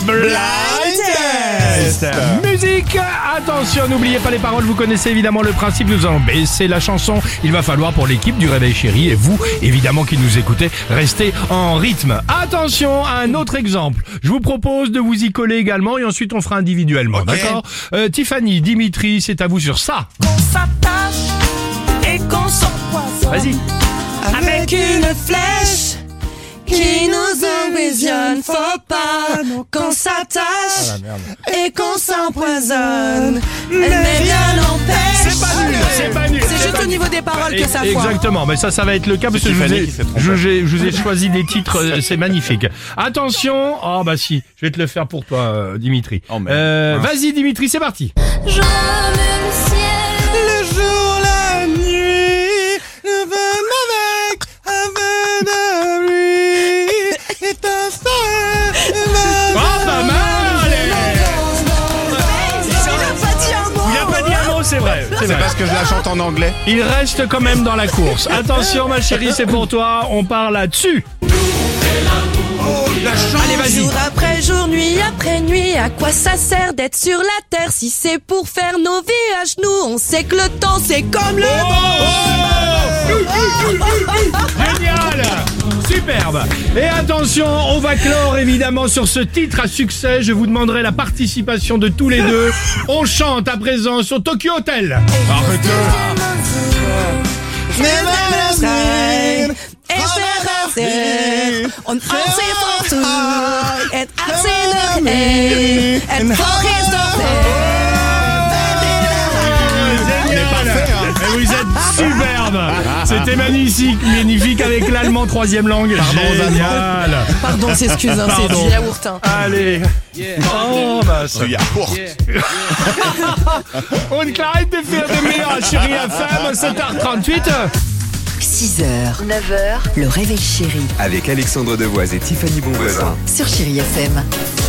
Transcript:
Blind Test. Musique, attention, n'oubliez pas les paroles, vous connaissez évidemment le principe, nous allons baisser la chanson. Il va falloir pour l'équipe du Réveil Chéri et vous, évidemment qui nous écoutez, rester en rythme. Attention, un autre exemple. Je vous propose de vous y coller également et ensuite on fera individuellement, d'accord? Tiffany, Dimitri, c'est à vous sur ça. Qu'on s'attache et qu'on s'empoisonne. Vas-y. Avec une flèche qui nous emprisonne. Faut pas qu'on s'attache et qu'on s'empoisonne. Mais bien n'empêche. C'est pas nul, c'est pas nul. C'est juste au niveau des paroles que ça foire. Exactement, mais ça va être le cas parce que je vous ai choisi des titres, c'est magnifique. Attention, oh bah si, je vais te le faire pour toi, Dimitri. Vas-y Dimitri, c'est parti. Je mets le ciel, Le jour, la nuit, le vent avec un vent de pluie, et ta femme Oh, pas mal. il a pas dit un mot. Il a pas dit un mot, c'est vrai. C'est C'est vrai. parce que je la chante en anglais. Il reste quand même dans la course. Attention ma chérie, c'est pour toi, on part là-dessus. Allez, vas-y. Jour après jour, nuit après nuit, à quoi ça sert d'être sur la terre si c'est pour faire nos vies à genoux? On sait que le temps c'est comme le Génial, superbe. Et attention, on va clore évidemment sur ce titre à succès. Je vous demanderai la participation de tous les deux. On chante à présent sur Tokyo Hotel. On sait partout, et assez de Et vous êtes superbe. C'était magnifique avec l'allemand 3e langue. Génial. Pardon, s'excuse, hein, c'est du yaourt. Hein. Allez. Oh bah ça. Du yaourt. On arrête de faire des meilleurs Chéri FM, 7h38. 6h, 9h, le Réveil Chéri Avec Alexandre Devoise et Tiffany Bonvoisin. sur Chéri FM.